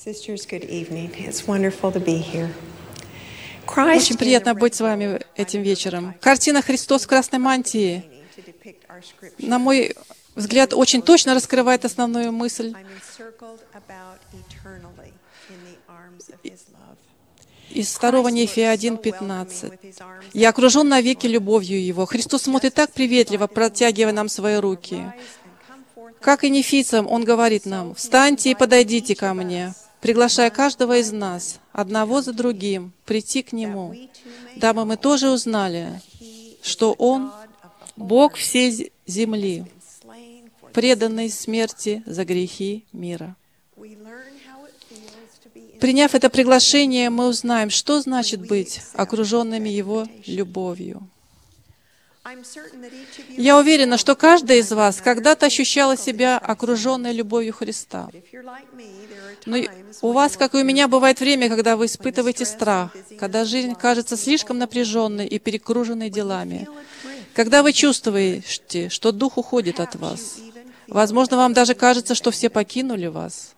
Sisters, good evening. It's wonderful to be here. Очень приятно быть с вами этим вечером. Картина «Христос в красной мантии», на мой взгляд, очень точно раскрывает основную мысль. Из 2 Нефия 1:15. «Я окружен навеки любовью Его». Христос смотрит так приветливо, протягивая нам свои руки. Как и нефийцам, Он говорит нам: «Встаньте и подойдите ко мне», приглашая каждого из нас, одного за другим, прийти к Нему, дабы мы тоже узнали, что Он — Бог всей земли, преданный смерти за грехи мира. Приняв это приглашение, мы узнаем, что значит быть окруженными Его любовью. Я уверена, что каждый из вас когда-то ощущала себя окруженной любовью Христа. Но у вас, как и у меня, бывает время, когда вы испытываете страх, когда жизнь кажется слишком напряженной и перегруженной делами, когда вы чувствуете, что Дух уходит от вас. Возможно, вам даже кажется, что все покинули вас.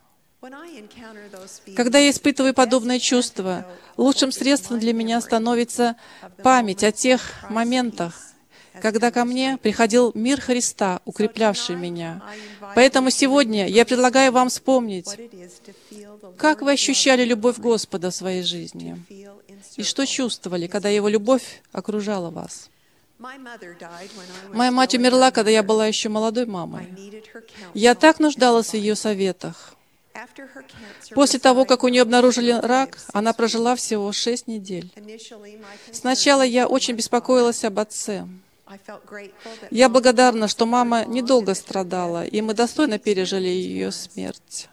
Когда я испытываю подобные чувства, лучшим средством для меня становится память о тех моментах, когда ко мне приходил мир Христа, укреплявший меня. Поэтому сегодня я предлагаю вам вспомнить, как вы ощущали любовь Господа в своей жизни и что чувствовали, когда Его любовь окружала вас. Моя мать умерла, когда я была еще молодой мамой. Я так нуждалась в ее советах. После того, как у нее обнаружили рак, она прожила всего 6 недель. Сначала я очень беспокоилась об отце. Я благодарна, что мама недолго страдала, и мы достойно пережили ее смерть.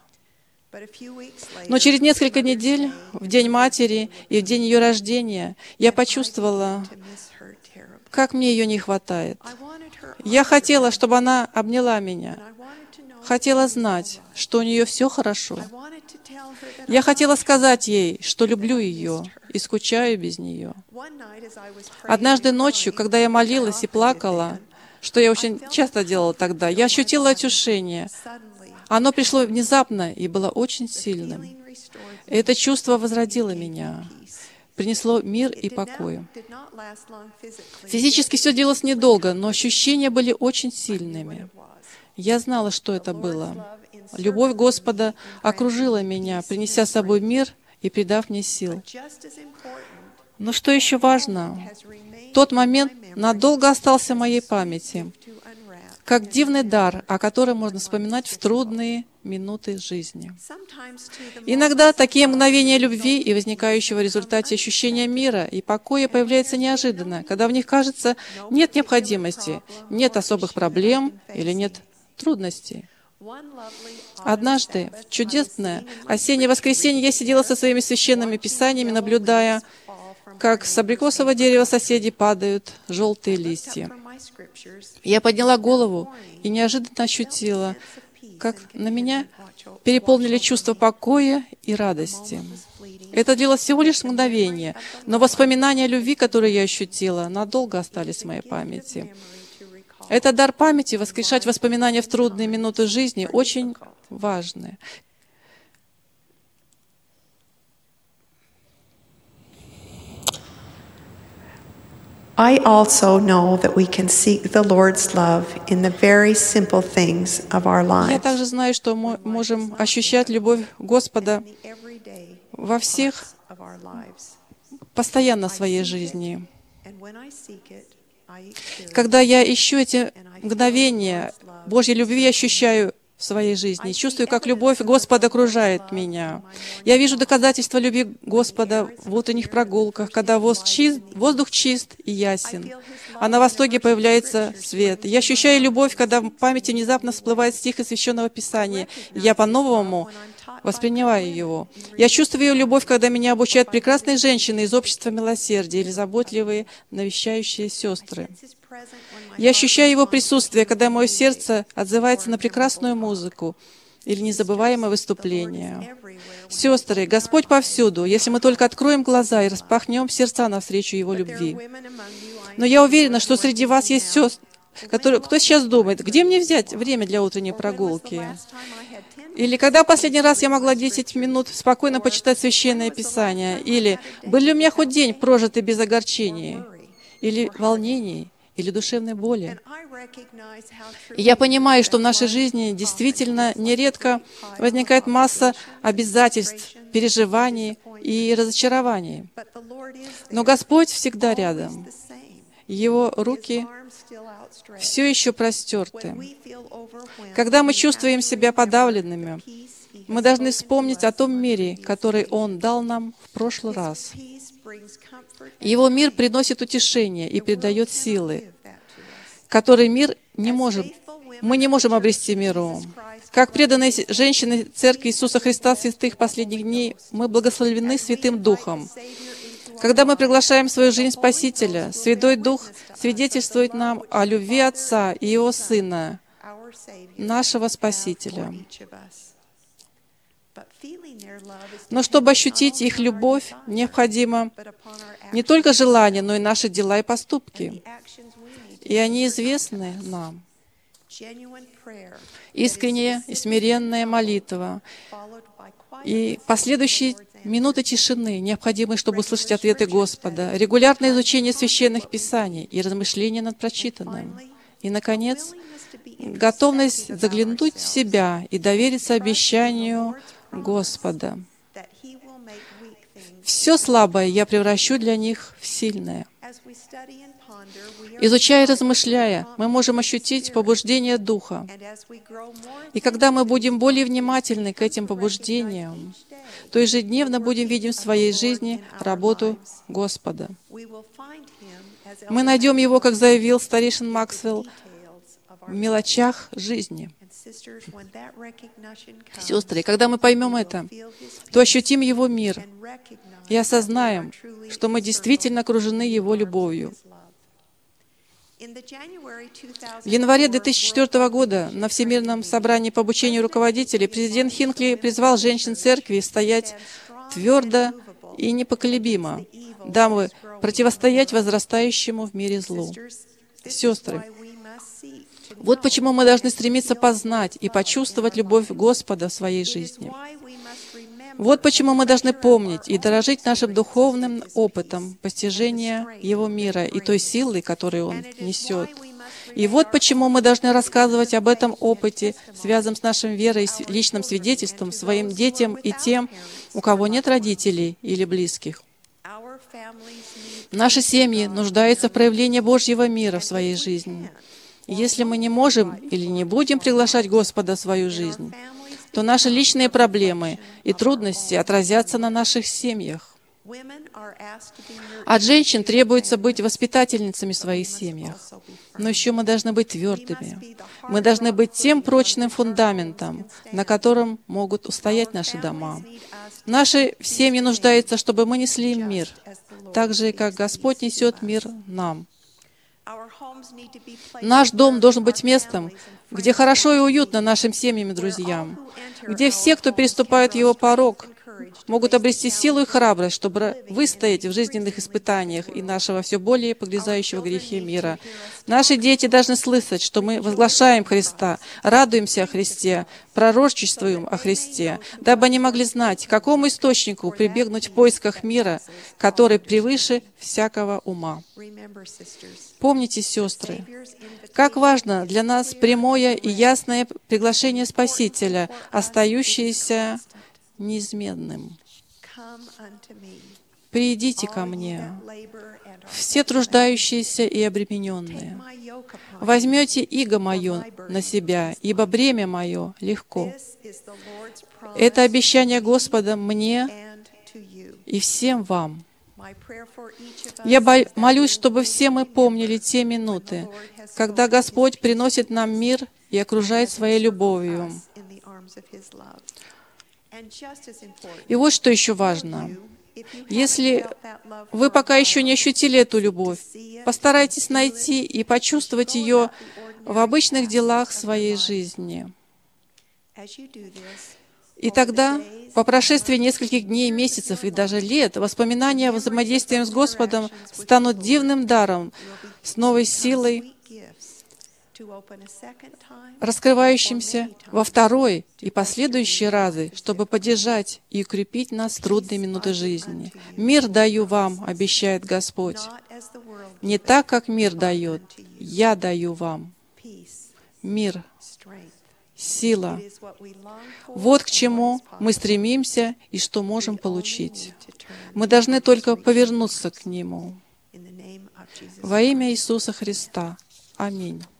Но через несколько недель, в День матери и в день ее рождения, я почувствовала, как мне ее не хватает. Я хотела, чтобы она обняла меня. Хотела знать, что у нее все хорошо. Я хотела сказать ей, что люблю ее и скучаю без нее. Однажды ночью, когда я молилась и плакала, что я очень часто делала тогда, я ощутила отчуждение. Оно пришло внезапно и было очень сильным. И это чувство возродило меня, принесло мир и покой. Физически все длилось недолго, но ощущения были очень сильными. Я знала, что это было. Любовь Господа окружила меня, принеся с собой мир и придав мне сил. Но что еще важно, тот момент надолго остался в моей памяти, как дивный дар, о котором можно вспоминать в трудные минуты жизни. Иногда такие мгновения любви и возникающего в результате ощущения мира и покоя появляются неожиданно, когда в них, кажется, нет необходимости, нет особых проблем или нет трудностей. Однажды, в чудесное осеннее воскресенье, я сидела со своими священными писаниями, наблюдая, как с абрикосового дерева соседей падают желтые листья. Я подняла голову и неожиданно ощутила, как на меня переполнили чувства покоя и радости. Это длилось всего лишь мгновение, но воспоминания о любви, которые я ощутила, надолго остались в моей памяти. Это дар памяти, воскрешать воспоминания в трудные минуты жизни, очень важны. I also know that we can seek the Lord's love in the very simple things of our Я lives. также знаю, что мы можем ощущать любовь Господа во всех, постоянно в своей жизни. Когда я ищу эти мгновения Божьей любви, я ощущаю в своей жизни, чувствую, как любовь Господа окружает меня. Я вижу доказательства любви Господа в утренних прогулках, когда воздух чист и ясен, а на востоке появляется свет. Я ощущаю любовь, когда в памяти внезапно всплывает стих из Священного Писания, и я по-новому воспринимаю его. Я чувствую ее любовь, когда меня обучают прекрасные женщины из общества милосердия или заботливые, навещающие сестры. Я ощущаю его присутствие, когда мое сердце отзывается на прекрасную музыку или незабываемое выступление. Сестры, Господь повсюду, если мы только откроем глаза и распахнем сердца навстречу Его любви. Но я уверена, что среди вас есть сестры, кто сейчас думает, где мне взять время для утренней прогулки? Или когда последний раз я могла 10 минут спокойно почитать Священное Писание? Или был ли у меня хоть день прожитый без огорчений? Или волнений? Или душевной боли? И я понимаю, что в нашей жизни действительно нередко возникает масса обязательств, переживаний и разочарований. Но Господь всегда рядом. Его руки все еще простерты. Когда мы чувствуем себя подавленными, мы должны вспомнить о том мире, который Он дал нам в прошлый раз. Его мир приносит утешение и придает силы, которые мир не может, мы не можем обрести миру. Как преданные женщины Церкви Иисуса Христа святых последних дней, мы благословлены Святым Духом. Когда мы приглашаем в свою жизнь Спасителя, Святой Дух свидетельствует нам о любви Отца и Его Сына, нашего Спасителя. Но чтобы ощутить их любовь, необходимо не только желание, но и наши дела и поступки. И они известны нам. Искренняя и смиренная молитва и последующие минуты тишины, необходимые, чтобы услышать ответы Господа, регулярное изучение священных писаний и размышления над прочитанным. И, наконец, готовность заглянуть в себя и довериться обещанию Господа. Все слабое я превращу для них в сильное. Изучая и размышляя, мы можем ощутить побуждение Духа. И когда мы будем более внимательны к этим побуждениям, то ежедневно будем видеть в своей жизни работу Господа. Мы найдем Его, как заявил старейшин Максвелл, в мелочах жизни. Сестры, когда мы поймем это, то ощутим Его мир и осознаем, что мы действительно окружены Его любовью. В январе 2004 года на Всемирном собрании по обучению руководителей президент Хинкли призвал женщин церкви стоять твердо и непоколебимо, дабы противостоять возрастающему в мире злу. Сестры, вот почему мы должны стремиться познать и почувствовать любовь Господа в своей жизни. Вот почему мы должны помнить и дорожить нашим духовным опытом постижения Его мира и той силы, которую Он несет. И вот почему мы должны рассказывать об этом опыте, связанном с нашей верой и личным свидетельством, своим детям и тем, у кого нет родителей или близких. Наши семьи нуждаются в проявлении Божьего мира в своей жизни. И если мы не можем или не будем приглашать Господа в свою жизнь, то наши личные проблемы и трудности отразятся на наших семьях. От женщин требуется быть воспитательницами в своих семьях. Но еще мы должны быть твердыми. Мы должны быть тем прочным фундаментом, на котором могут устоять наши дома. Наши семьи нуждаются, чтобы мы несли им мир, так же, как Господь несет мир нам. Наш дом должен быть местом, где хорошо и уютно нашим семьям и друзьям, где все, кто переступает его порог, могут обрести силу и храбрость, чтобы выстоять в жизненных испытаниях и нашего все более погрязающего в грехе мира. Наши дети должны слышать, что мы возглашаем Христа, радуемся о Христе, пророчествуем о Христе, дабы они могли знать, к какому источнику прибегнуть в поисках мира, который превыше всякого ума. Помните, сестры, как важно для нас прямое и ясное приглашение Спасителя, остающееся неизменным. «Придите ко мне, все труждающиеся и обремененные. Возьмете иго мое на себя, ибо бремя мое легко». Это обещание Господа мне и всем вам. Я молюсь, чтобы все мы помнили те минуты, когда Господь приносит нам мир и окружает своей любовью. И вот что еще важно. Если вы пока еще не ощутили эту любовь, постарайтесь найти и почувствовать ее в обычных делах своей жизни. И тогда, по прошествии нескольких дней, месяцев и даже лет, воспоминания о взаимодействии с Господом станут дивным даром, с новой силой, раскрывающимся во второй и последующие разы, чтобы поддержать и укрепить нас в трудные минуты жизни. «Мир даю вам», обещает Господь. «Не так, как мир дает, я даю вам». Мир, сила. Вот к чему мы стремимся и что можем получить. Мы должны только повернуться к Нему. Во имя Иисуса Христа. Аминь.